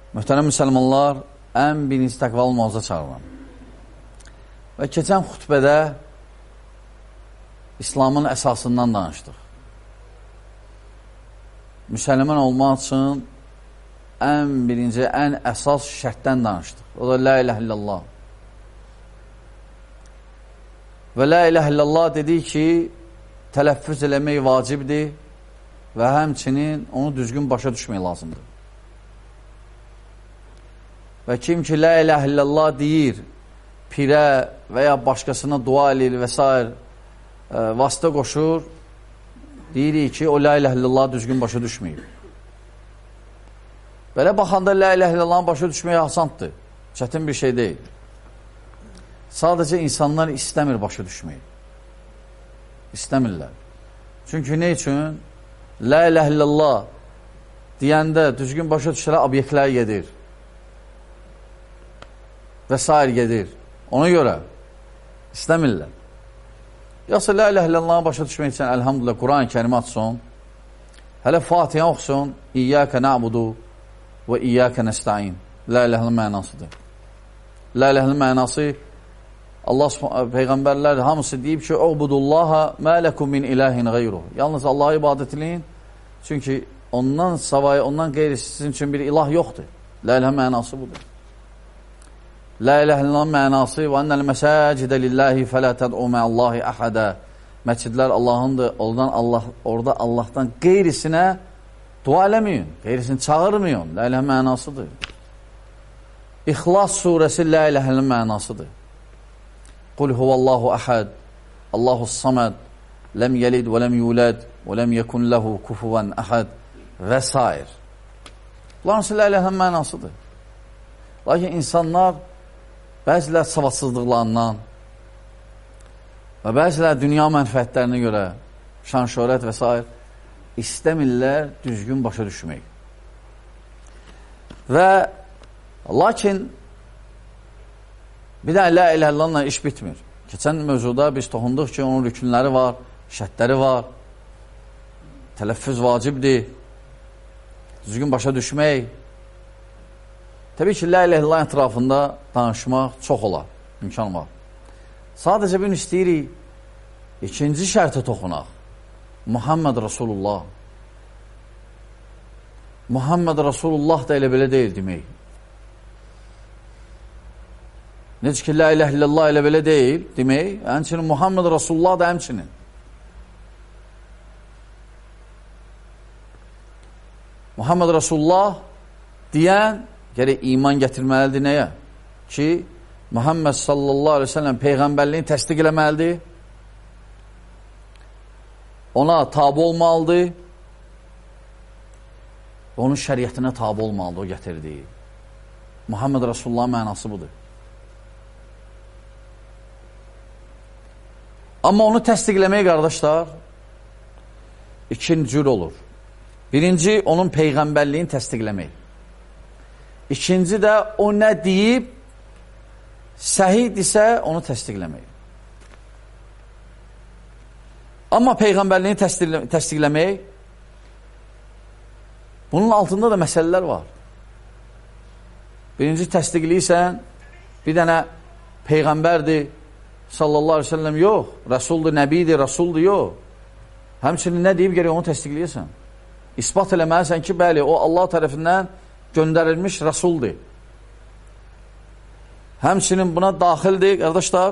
Möhtərəm müsəlmanlar, ən birinci təqvalı muhafaza çağırıram. Və keçən xütbədə İslamın əsasından danışdıq. Müsəlman olmaq üçün ən birinci, ən əsas şərtdən danışdıq. O da la iləhə illallah. Və la iləhə illallah dedik ki, tələffüz eləmək vacibdir və həmçinin onu düzgün başa düşmək lazımdır. Və kim ki, la iləhə illallah deyir, pirə və ya başqasına dua edir və s. Vasitə qoşur, deyirik ki, o la iləhə illallah düzgün başa düşməyib. Belə baxanda la iləhə illallahın başa düşməyə asandır, çətin bir şey deyil. Sadəcə insanlar istəmir başa düşməyi. İstəmirlər. Çünki nə üçün? La iləhə illallah deyəndə düzgün başa düşərək obyektlər gedir. Və s. gedir. Ona görə istəmirlər. Yoxsa la iləhə illallahı başa düşmək üçün əlhamdülillah Quran-ı Kərimi açsın, hələ Fatihə oxusun, İyyəkə na'budu və İyyəkə nəstəin. La iləhə illallah mənasıdır. La iləhə illallah mənası Allah Peyğəmbərlər hamısı deyib ki, Ubudullaha mə ləkum min ilahin qeyruh. Yalnız Allah'a ibadət edin, çünki ondan savayı, ondan qeyrisi sizin üçün bir ilah yoxdur. La iləhə mənası budur. La iləhə illallah mənası və annəl məsəcidə lillahi fələ təd'u mə'allahi əhədə. Məscidlər Allahındır, orada Allahdan qeyrisinə dua eləməyin, qeyrisini çağırmayın. La iləhə mənasıdır. İxlas surəsi la iləhə illallah mənasıdır. Qul huvallahu əhəd, Allahus saməd, ləm yəlid və ləm yulad və ləm yekun ləhu kufuvan əhəd və s. Bunların la iləhə illallah mənasıdır. Lakin insanlar bəzilər savadsızlıqlarından və bəzilər dünya mənfəətlərinə görə şan, şöhrət və s. istəmirlər düzgün başa düşmək. Və lakin bir də la iləhə illallahla iş bitmir. Keçən mövzuda biz toxunduq ki, onun rükünləri var, şərtləri var, tələffüz vacibdir, düzgün başa düşmək. Təbii ki, la iləhə illallah ətrafında danışmaq çox olar, imkan var. Sadəcə bir istəyirik, ikinci şərtə toxunaq. Muhammed Rasulullah. Muhammed Rasulullah da elə belə deyil demək. Necə ki, la iləhə illallah elə belə deyil demək, həmçinin Muhammed Rasulullah da həmçinin. Muhammed Rasulullah deyən gərək iman gətirməlidir nəyə? Ki, Muhammed sallallahu aleyhi ve sellem Peyğəmbərliğini təsdiq eləməlidir, ona tabi olmalıdır, onun şəriyyətinə tabi olmalıdır, o gətirdiyi. Muhammed Rasulullah mənası budur. Amma onu təsdiqləməyə qardaşlar, ikinci cür olur. Birinci, onun Peyğəmbərliğini təsdiqləmək. İkinci də o nə deyib, səhiddirsə onu təsdiqləmək. Amma Peyğəmbərliğini təsdiqləmək, bunun altında da məsələlər var. Birinci təsdiqləyirsən, bir dənə Peyğəmbərdir, sallallahu aleyhi ve sellem, yox, Rəsuldur, Nəbidir, Rasuldur, yox. Həmçinin nə deyib gərək onu təsdiqləyirsən. İsbat eləməlisən ki, bəli, o Allah tərəfindən göndərilmiş Rəsuldur. Həmçinin buna daxildir, qardaşlar,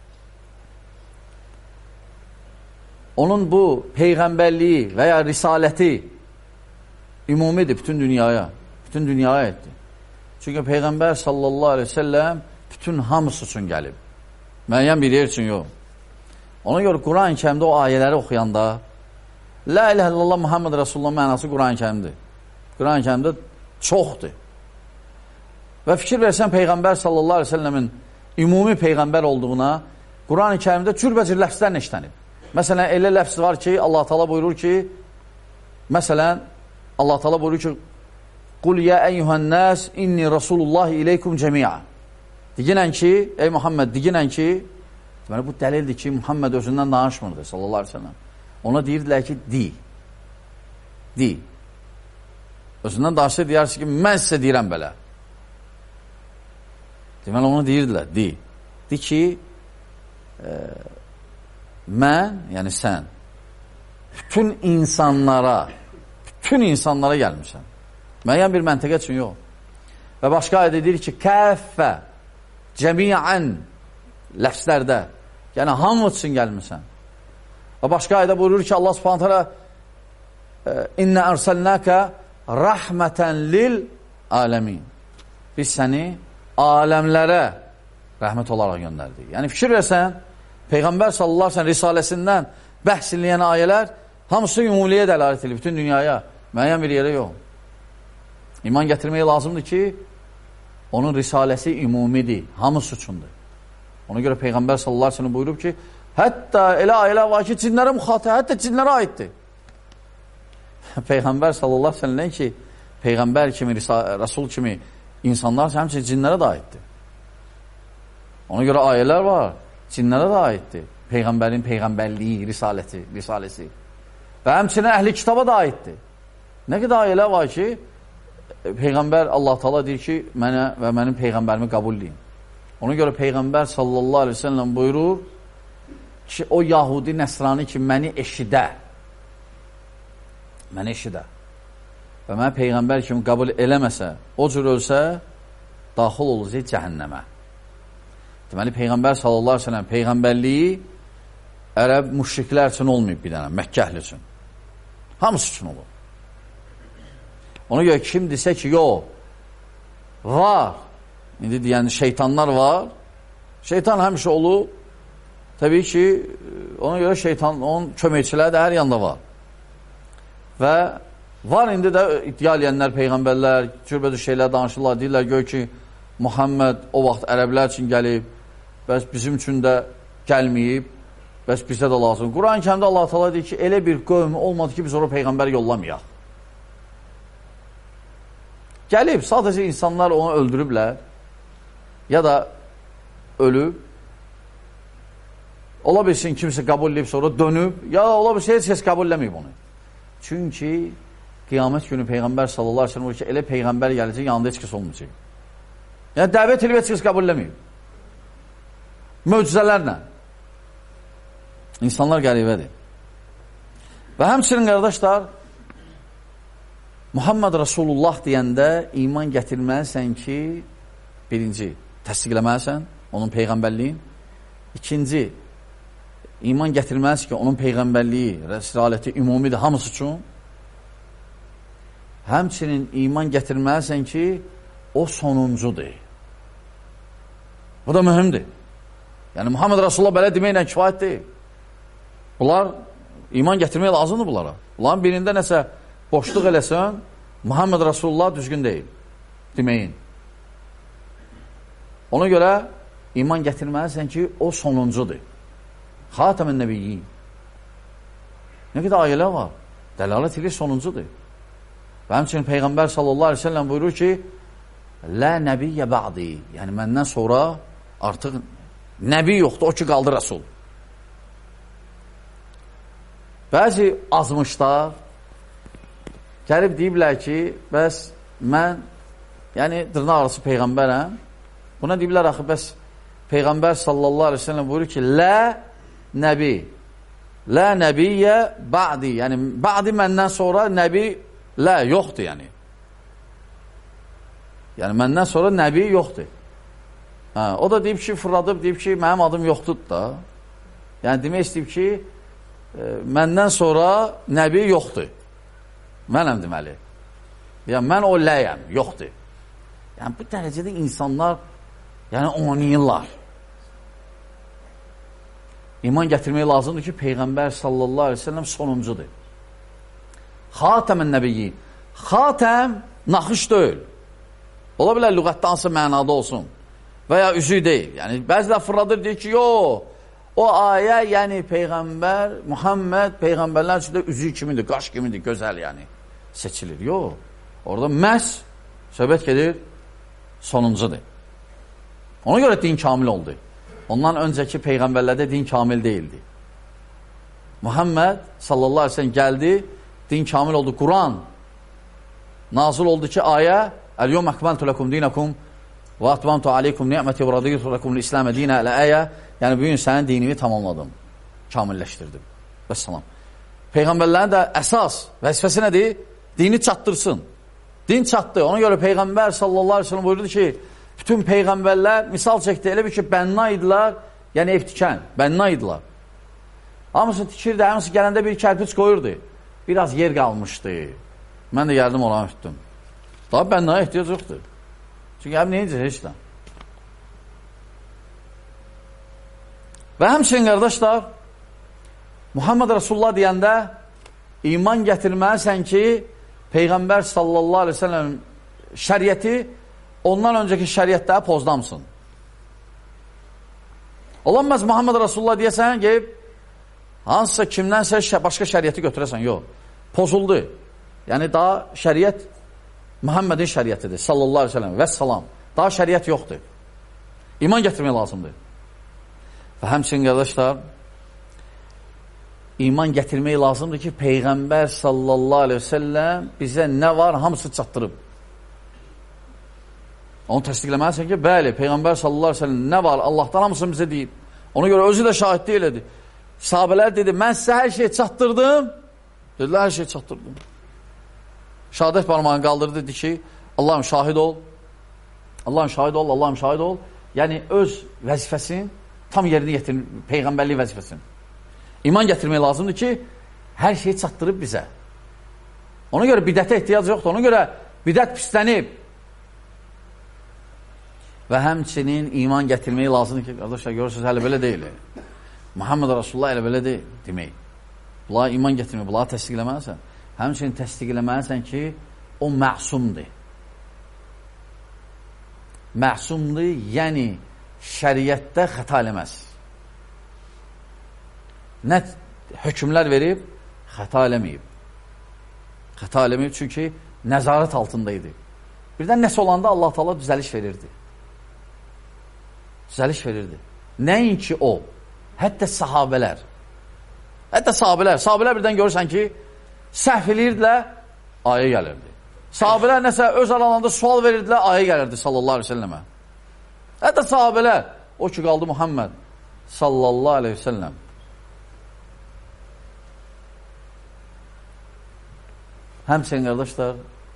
onun bu Peyğəmbərliyi və ya risaləti ümumidir bütün dünyaya, bütün dünyaya etdi. Çünki Peyğəmbər sallallahu aleyhi ve sellem bütün hamısı üçün gəlib. Müəyyən bir yer üçün yox. Ona görə Quran-ı Kərimdə o ayələri oxuyanda la iləhə illallah Muhammed Rasulullah mənası Quran-ı Kərimdir. Quran-ı Kərimdə çoxdur. Və fikir versən Peyğəmbər sallallahu aleyhi ve sellemin ümumi Peyğəmbər olduğuna Quran-ı Kərimdə cürbəcür ləfslərlə işlənib. Məsələn, elə ləfs var ki, Allah Teala buyurur ki, məsələn, Allah Teala buyurur ki, Qul ya eyyuhən nəs inni Rasulullah ileykum cəmi'a. Diginən ki, ey Muhammed, diginən ki, deməli, bu dəlildir ki, Muhammed özündən danışmırdı, sallallahu aleyhi ve sellem. Ona deyirdilər ki, di. Özündən danışsa deyərsin ki, mən sizə deyirəm belə. Deməli, onu deyirdilər, de ki, mən, yəni sən, bütün insanlara gəlmişsən. Müəyyən bir məntəqə üçün yox. Və başqa ayədə deyir ki, kəffə, cəmiən ləfslərdə, yəni hamı üçün gəlmişsən. Və başqa ayədə buyurur ki, Allah subhanət hələ İnnə ərsəlnəkə rəhmətən lil aləmin. Biz səni aləmlərə rəhmət olaraq göndərdik. Yəni, fikir versən, Peyğəmbər sallallahu aleyhi ve sellem risaləsindən bəhs edilən ayələr hamısı ümumiyyəyə dəlalət edir, bütün dünyaya, müəyyən bir yerə yox. İman gətirməyə lazımdır ki, onun risaləsi ümumidir, hamısı üçündür. Ona görə Peyğəmbər sallallahu aleyhi ve sellem buyurub ki, hətta elə ayələr var ki, cinlərə müxatib, hətta cinlərə aiddir. Peyğəmbər sallallahu aleyhi ve sellem ki, Peyğəmbər kimi, Rasul kimi insanlar həmçinin cinlərə də aiddir. Ona görə ayələr var, cinlərə də aiddir. Peyğəmbərin peyğəmbərliyi, risaləsi. Və həmçinin əhli kitaba da aiddir. Nə qədər ayələr var ki, Peyğəmbər Allah Taala deyir ki, mənə və mənim peyğəmbərimi qəbulləyin. Ona görə Peyğəmbər sallallahu aleyhi ve sellem buyurur ki, o Yahudi nəsrani ki, məni eşidə və mənə Peyğəmbər kimi qəbul eləməsə, o cür ölsə, daxil olacaq cəhənnəmə. Deməli, Peyğəmbər sallallahu aleyhi ve sellem peyğəmbərliyi ərəb müşriklər üçün olmayıb bir dənə, Məkkə əhli üçün. Hamısı üçün olur. Ona görə kim desə ki, yox, var, indi deyən şeytanlar var, şeytan həmişə olub, təbii ki, ona görə şeytan, onun köməkçiləri də hər yanda var. Və var indi də iddia eləyənlər, peyğəmbərlər, cürbəcür şeylər danışırlar, deyirlər, gör ki, Muhammed o vaxt ərəblər üçün gəlib, bəs bizim üçün də gəlməyib, bəs bizə də lazım. Quran-ı Kərimdə Allah Teala deyir ki, elə bir qövm olmadı ki, biz oraya peyğəmbər yollamayaq. Gəlib, sadəcə insanlar onu öldürüblər, ya da ölüb, ola bilsin kimsə qəbul edib sonra dönüb, ya da ola bilsin heç kəs qəbul eləməyib onu. Çünki qiyamət günü Peyğəmbər sallallahu aleyhi ve sellem ki, elə Peyğəmbər gələcək, yanında heç kəs olmayacaq. Yəni, dəvət edib heç kəs qəbul eləməyib. Möcüzələrlə. İnsanlar qəribədir. Və həmçinin qardaşlar, Muhammed Rasulullah deyəndə iman gətirməlisən ki, birinci, təsdiqləməlisən onun peyğəmbərliyin. İkinci, iman gətirməlisən ki, onun peyğəmbərliyi, rəsaləti ümumidir hamısı üçün. Həmçinin iman gətirməlisən ki, o sonuncudur. Bu da mühümdür. Yəni, Muhammed Rasulullah belə deməklə kifayət deyil. Bunlar, iman gətirmək lazımdır bunlara. Bunların birində nəsə boşluq eləsən, Muhammed Rasulullah düzgün deyil, deməyin. Ona görə iman gətirməlisən ki, o sonuncudur. Xatəmin nəbiyyin. Nə qədər ayələr var? Dəlalət edir sonuncudur. Və həmçinin Peyğəmbər sallallahu aleyhi ve sellem buyurur ki, Lə nəbiyyə bə'di. Yəni, məndən sonra artıq nəbi yoxdur, o ki, qaldı Rasul. Bəzi azmışlar gəlib deyiblər ki, bəs mən, yəni dırnaq arası Peyğəmbərəm, buna deyiblər axı, bəs Peyğəmbər sallallahu aleyhi ve sellem buyurur ki, Lə nəbiyyə bə'di, yəni bə'di məndən sonra nəbi, lə, yoxdur yəni. Yəni məndən sonra nəbi yoxdur. O da deyib ki, fırladıb, deyib ki, mənim adım yoxdur da. Yəni demək istəyib ki, məndən sonra nəbi yoxdur. Mənəm deməli. Yəni, mən o ləyəm, yoxdur. Yəni, bu dərəcədə insanlar oynayırlar. İman gətirmək lazımdır ki, Peyğəmbər sallallahu aleyhi ve sellem sonuncudur. Xatəmin nəbiyyi. Xatəm naxış deyil. Ola bilər lüğətdə hansı mənada olsun. Və ya üzü deyil. Yəni, bəzilə fırladır, deyir ki, yox, o ayə, yəni Peyğəmbər, Muhammed, Peyğəmbərlər üçün də üzü kimidir, qaş kimidir, gözəl yəni. Seçilir. Yox. Orada məhz söhbət gedir, sonuncudur. Ona görə din kamil oldu. Ondan öncəki peyğəmbərlərdə din kamil deyildi. Muhammed sallallahu aleyhi ve sellem gəldi, din kamil oldu. Quran nazil oldu ki, ayə Əl-yom əkməltu ləkum dinəkum və atmamtu aleykum ni'məti və radiyyutu ləkum l-İslamə dinə ələ-əyə. Yəni, bugün sənin dinimi tamamladım, kamilləşdirdim. Vəssalam. Peyğəmbərlərin də əsas vəzifəsi nədir? Dini çatdırsın. Din çatdı. Ona görə Peyğəmbər sallallahu aleyhi ve sellem buyurdu ki, bütün Peyğəmbərlər misal çəkdi, elə bir ki, bənna idilər, yəni ev tikən, bənna idilər. Hamısı tikirdi, hamısı gələndə bir kərpiç qoyurdu. Biraz yer qalmışdı. Mən də gəldim, olanı tutdum. Daha bənnaya ehtiyac yoxdur. Çünki həb neyəcək, heç də. Və həmçinin, qardaşlar, Muhammed Rasulullah deyəndə iman gətirməlisən ki, Peyğəmbər sallallahu aleyhi ve sellem şəriyyəti ondan öncəki şəriyyətləri pozdamsın. Olanmaz Muhammed Rasulullah deyəsən, deyib, hansısa kimdənsə başqa şəriyyəti götürəsən, yox. Pozuldu. Yəni, daha şəriyyət Muhammedin şəriyyətidir, sallallahu aleyhi ve sellem, vəssalam. Daha şəriyyət yoxdur. İman gətirmək lazımdır. Və həmçinin, qardaşlar, iman gətirmək lazımdır ki, Peyğəmbər sallallahu aleyhi ve sellem bizə nə var, hamısı çatdırıb. Onu təsdiqləməlisən ki, bəli, Peyğəmbər sallallahu aleyhi ve sellem nə var, Allahdan hamısını bizə deyib. Ona görə özü də şahidlik elədi. Sahabələr dedi, mən sizə hər şeyi çatdırdım. Dedilər, hər şeyi çatdırdım. Şəhadət barmağını qaldırdı, dedi ki, Allahım şahid ol, Allahım şahid ol, Allahım şahid ol. Yəni, öz vəzifəsini tam yerinə yetirir, Peyğəmbərlik vəzifəsini. İman gətirmək lazımdır ki, hər şeyi çatdırıb bizə. Ona görə bidətə ehtiyac yoxdur, ona görə bidət pislənib. Və həmçinin iman gətirmək lazımdır ki, qardaşlar, görürsünüz, hələ belə deyil. Muhammed Rasulullah elə belə deyil, demək. Bunlara iman gətirmək, bunlara təsdiqləməlisən. Həmçinin təsdiqləməlisən ki, o məsumdur. Məsumdur, yəni şəriətdə xəta eləməz. Nə hökmlər verib, xəta eləməyib. Xəta eləməyib, çünki nəzarət altındaydı. Birdən nəsə olanda Allah Taala düzəliş verirdi. Düzəliş verirdi. Nəinki o, hətta sahabələr. Hətta sahabələr birdən görürsən ki, səhv edirdilər, ayə gəlirdi. Sahabələr nəsə öz aralarında sual verirdilər, ayə gəlirdi sallallahu aleyhi ve sellemə. Hətta sahabələr, o ki qaldı Muhammed sallallahu aleyhi ve sellem. Həmçinin, qardaşlar,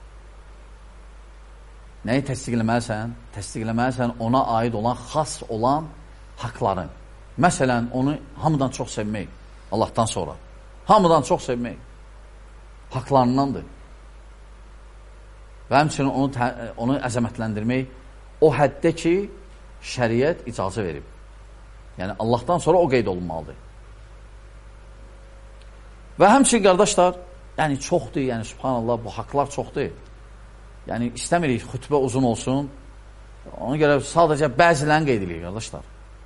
nəyi təsdiqləməlisən? Təsdiqləməlisən ona aid olan, xas olan haqların. Məsələn, onu hamıdan çox sevmək, Allahdan sonra. Hamıdan çox sevmək. Haqlarındandır. Və həmçinin onu əzəmətləndirmək o həddə ki, şəriət icazə verib. Yəni, Allahdan sonra o qeyd olunmalıdır. Və həmçinin, qardaşlar, yəni çoxdur, yəni subhanallah, bu haqlar çoxdur. Yəni, istəmirik xütbə uzun olsun. Ona görə sadəcə bəzilərini qeyd edirik, qardaşlar.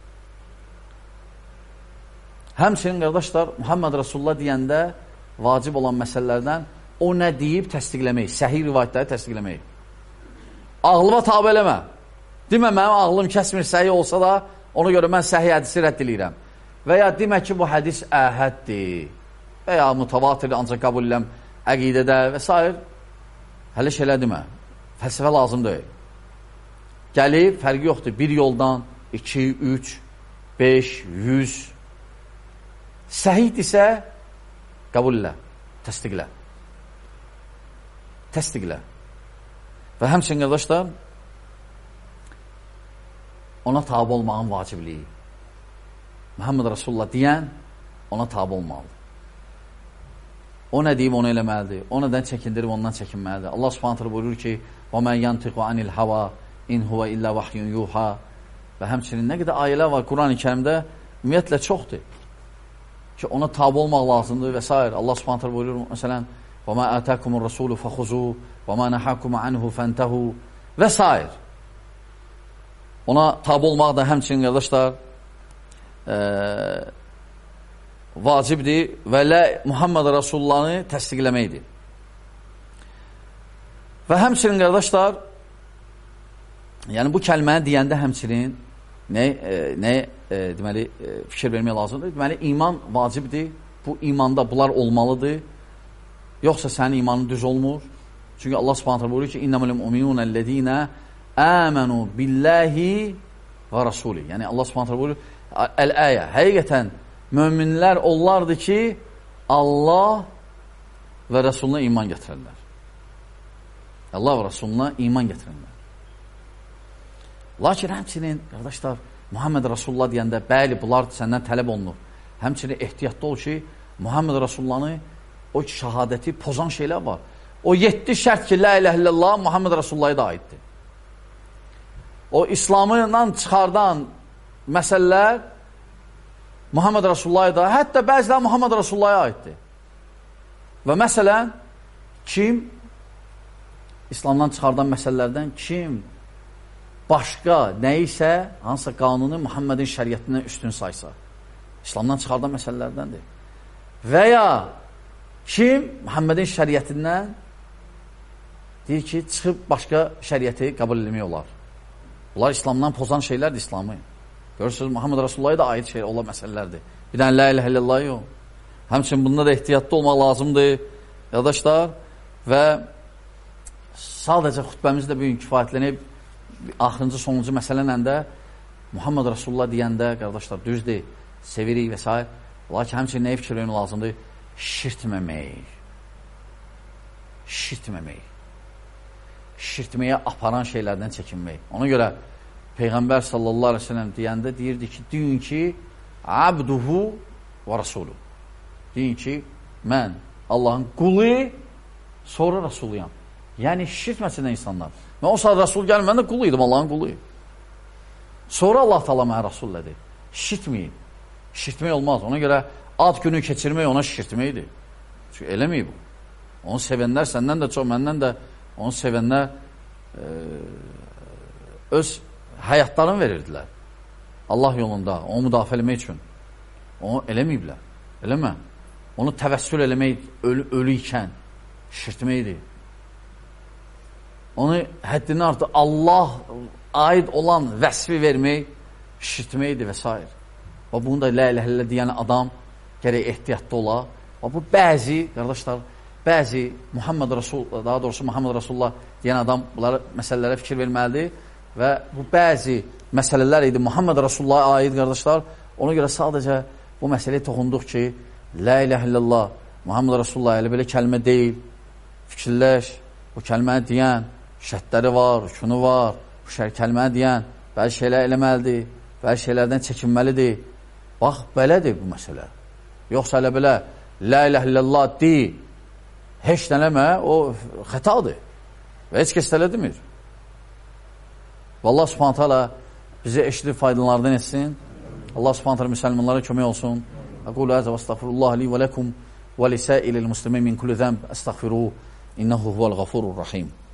Həmçinin, qardaşlar, Muhammed Rasulullah deyəndə vacib olan məsələlərdən o nə deyib təsdiqləmək, səhih rivayətləri təsdiqləmək. Ağlıma tabi eləmə. Demə, mənim ağlım kəsmir, səhih olsa da, ona görə mən səhih hədisi rədd edirəm. Və ya demə ki, bu hədis əhəddir və ya mutavatir, ancaq qəbul edəm əqidədə və s. Hələ şeylə demə. Fəlsəfə lazım deyil. Gəlib, fərqi yoxdur. Bir yoldan, 2, 3, 5, 100. Səhihdirsə, qəbul elə, təsdiqlə. Təsdiqlə. Və həmçinin, qardaşlar, ona tabi olmağın vacibliyi. Muhammed Rasulullah deyən, ona tabi olmalıdır. O nə deyib, onu eləməlidir. O nədən çəkindirib, ondan çəkinməlidir. Allah subhanətlə buyurur ki, وَمَنْ يَنْتِقُ عَنِ الْحَوَى اِنْ هُوَ إِلَّا وَحْيٌ يُوحَى. Və həmçinin nə qədər ayələr var Quran-ı Kərimdə, ümumiyyətlə çoxdur. Ki, ona tabi olmaq lazımdır və s. Allah subhanətlə buyurur, məsələn, وَمَا آتَاكُمُ الرَّسُولُ فَخُزُوا وَمَا نَحَاكُمَ عَنْهُ فَانْتَهُوا və s. Ona tabi olmaq da həmçinin, qardaşlar, vacibdir və Muhammed Rasulullah'ı təsdiqləməkdir. Və həmçinin, qardaşlar, yəni bu kəlməni deyəndə həmçinin deməli, fikir vermək lazımdır. Deməli, iman vacibdir. Bu imanda bunlar olmalıdır. Yoxsa sənin imanın düz olmur. Çünki Allah Subhanahu buyurur ki, İnnemel mu'minunəl-ləzīnə əmənu billahi və rasuli. Yəni Allah Subhanahu buyurur, Əl-əyə, həqiqətən möminlər onlardır ki, Allah və Rasuluna iman gətirərlər. Allah və Rasuluna iman gətirərlər. Lakin həmçinin, qardaşlar, Muhammed Rasulullah deyəndə, bəli, bunlar səndən tələb olunur. Həmçinin ehtiyatda ol ki, Muhammed Rasulullah'ı, o şəhadəti pozan şeylər var. O 7 şərt ki, la ilahe illallah Muhammed Rasulullah'a da aiddir. O İslam'dan çıxardan məsələlər Muhammed Rasulullah'a da, hətta bəzilər Muhammed Rasulullah'a aiddir. Və məsələn, kim İslamdan çıxardan məsələlərdən kim başqa nəyisə, hansısa qanunu Muhammedin şəriyyətindən üstün saysa, İslamdan çıxardan məsələlərdəndir. Və ya kim Muhammedin şəriyyətindən deyir ki, çıxıb başqa şəriyyəti qəbul etmək olar. Bunlar İslamdan pozan şeylərdir İslamı. Görürsünüz, Muhammed Rasulullah'a da aid şeylər olan məsələlərdir. Bir dənə la ilahe illallah yox. Həmçinin bunda da ehtiyatlı olmaq lazımdır, qardaşlar. Və sadəcə xütbəmizi də bugün kifayətlənib, axırıncı, sonuncu məsələnlə də Muhammed Rasulullah deyəndə, qardaşlar, düzdür, sevirik və s. Lakin həmçinin nəyə fikir vermək lazımdır? Şirtməmək. Şirtməmək. Şirtməyə aparan şeylərdən çəkinmək. Ona görə Peyğəmbər sallallahu aleyhi ve sellem deyəndə deyirdi ki, deyin ki, abduhu və rasuluhu. Deyin ki, mən Allahın qulu, sonra rasuluyam. Yəni, şirtməsinə insanlar. Mən o saat rasul gəlmə, mən də qulu idim, Allahın quluyum. Sonra Allah Taala mənə rasul dedi. Şirtməyin. Şirtmək olmaz. Ona görə ad günü keçirmək ona şirtməkdir. Çünki eləməyib bu. Onu sevənlər səndən də çox, məndən də onu sevənlər öz həyatlarını verirdilər. Allah yolunda, onu müdafiə eləmək üçün. Onu eləməyiblər. Eləmə. Onu təvəssül eləmək ölü ikən şirtməkdir. Onu həddini artıq Allah aid olan vəsfi vermək şirtməkdir və s. Və bunu da la ilahe illallah deyən adam gərək ehtiyatda ola. Və bu bəzi, qardaşlar, bəzi Muhammed Rasulullah, daha doğrusu Muhammed Rasulullah deyən adam bunları məsələlərə fikir verməlidir və bu bəzi məsələlər idi Muhammed Rasulullah'a aid, qardaşlar. Ona görə sadəcə bu məsələyə toxunduq ki, la ilahe illallah Muhammed Rasulullah elə belə kəlmə deyil. Fikirləş, bu kəlməni deyən şərtləri var, rükunu var, bu kəlməni deyən bəzi şeylər eləməlidir, bəzi şeylərdən çəkinməlidir. Bax, belədir bu məsələ. Yoxsa elə belə la ilahe illallah deyil, heç nələmə, o xətadır və heç kəs tələ demir. Və Allah subhanət hala bizi eşidib faydalardan etsin. Allah subhanət hala müsəlmanlara kömək olsun. Aqulu əzə və estağfirullah li və ləkum və lisəilil muslimin min kulli zəmb estağfiruhu innəhu huvəl ğafurur rahim.